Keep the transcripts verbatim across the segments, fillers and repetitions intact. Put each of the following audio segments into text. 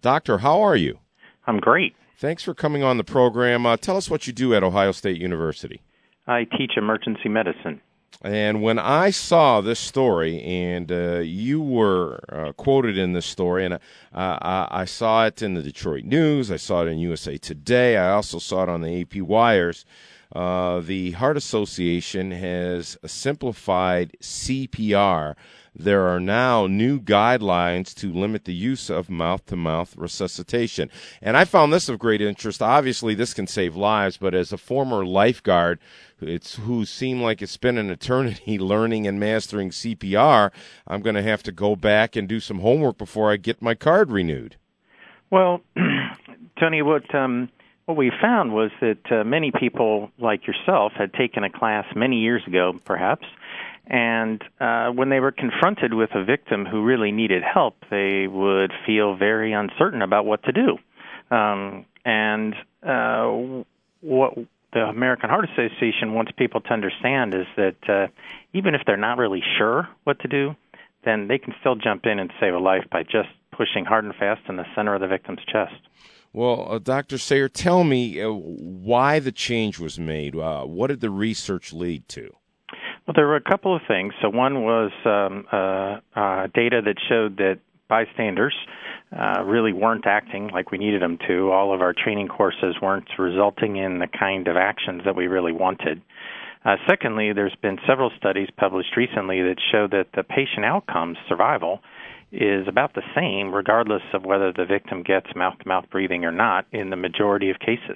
Doctor, how are you? I'm great. Thanks for coming on the program. Uh, tell us what you do at Ohio State University. I teach emergency medicine. And when I saw this story, and uh, you were uh, quoted in this story, and uh, I, I saw it in the Detroit News, I saw it in U S A Today, I also saw it on the A P Wires, uh, the Heart Association has simplified C P R. There are now new guidelines to limit the use of mouth-to-mouth resuscitation. And I found this of great interest. Obviously, this can save lives, but as a former lifeguard it's who seemed like it's been an eternity learning and mastering C P R, I'm going to have to go back and do some homework before I get my card renewed. Well, Tony, what um, what we found was that uh, many people like yourself had taken a class many years ago, perhaps, and uh, when they were confronted with a victim who really needed help, they would feel very uncertain about what to do. Um, and uh, what the American Heart Association wants people to understand is that uh, even if they're not really sure what to do, then they can still jump in and save a life by just pushing hard and fast in the center of the victim's chest. Well, uh, Doctor Sayre, tell me uh, why the change was made. Uh, what did the research lead to? Well, there were a couple of things. So one was um, uh, uh, data that showed that bystanders uh, really weren't acting like we needed them to. All of our training courses weren't resulting in the kind of actions that we really wanted. Uh, secondly, there's been several studies published recently that show that the patient outcomes, survival, is about the same regardless of whether the victim gets mouth-to-mouth breathing or not in the majority of cases.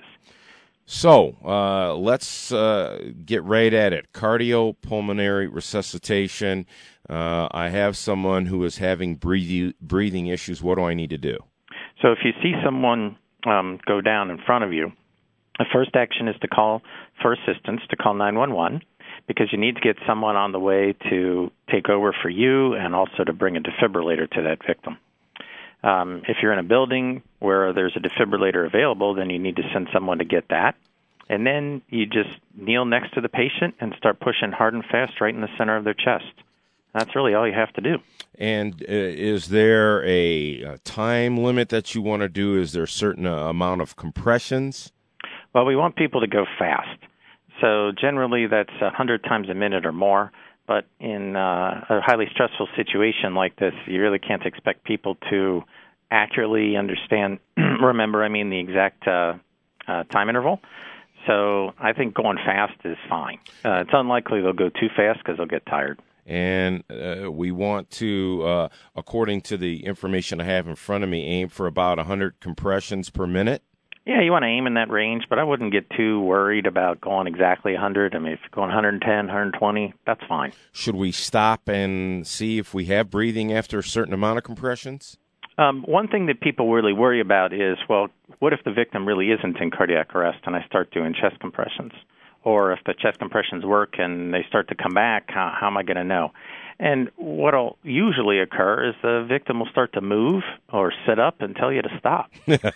So uh, let's uh, get right at it. Cardiopulmonary resuscitation. Uh, I have someone who is having breathing, breathing issues. What do I need to do? So if you see someone um, go down in front of you, the first action is to call for assistance, to call nine one one, because you need to get someone on the way to take over for you and also to bring a defibrillator to that victim. Um, if you're in a building where there's a defibrillator available, then you need to send someone to get that. And then you just kneel next to the patient and start pushing hard and fast right in the center of their chest. That's really all you have to do. And uh, is there a, a time limit that you want to do? Is there a certain uh, amount of compressions? Well, we want people to go fast. So generally that's one hundred times a minute or more. But in uh, a highly stressful situation like this, you really can't expect people to accurately understand, remember, I mean, the exact uh, uh, time interval. So I think going fast is fine. Uh, it's unlikely they'll go too fast because they'll get tired. And uh, we want to, uh, according to the information I have in front of me, aim for about one hundred compressions per minute. Yeah, you want to aim in that range, but I wouldn't get too worried about going exactly one hundred. I mean, if you're going one ten, one twenty, that's fine. Should we stop and see if we have breathing after a certain amount of compressions? Um, one thing that people really worry about is, well, what if the victim really isn't in cardiac arrest and I start doing chest compressions? Or if the chest compressions work and they start to come back, how, how am I going to know? And what will usually occur is the victim will start to move or sit up and tell you to stop.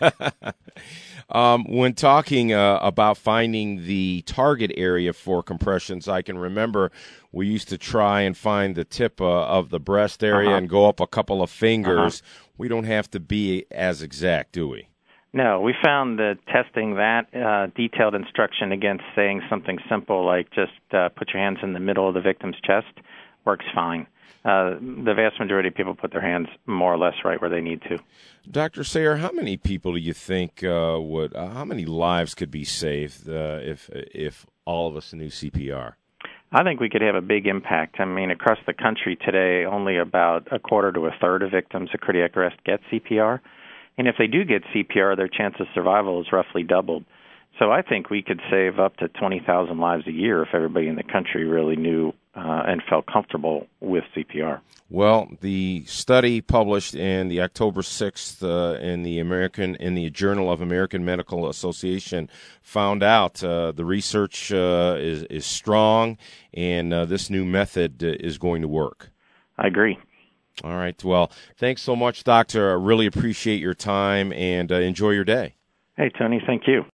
um, when talking uh, about finding the target area for compressions, I can remember we used to try and find the tip uh, of the breast area uh-huh. and go up a couple of fingers. Uh-huh. We don't have to be as exact, do we? No, we found that testing that uh, detailed instruction against saying something simple like just uh, put your hands in the middle of the victim's chest works fine. Uh, the vast majority of people put their hands more or less right where they need to. Doctor Sayre, how many people do you think uh, would, uh, how many lives could be saved uh, if if all of us knew C P R? I think we could have a big impact. I mean, across the country today, only about a quarter to a third of victims of cardiac arrest get C P R. And if they do get C P R, their chance of survival is roughly doubled. So I think we could save up to twenty thousand lives a year if everybody in the country really knew uh, and felt comfortable with C P R. Well, the study published in the October sixth uh, in the American in the Journal of American Medical Association found out uh, the research uh, is is strong, and uh, this new method is going to work. I agree. All right. Well, thanks so much, Doctor. I really appreciate your time, and uh, enjoy your day. Hey, Tony. Thank you.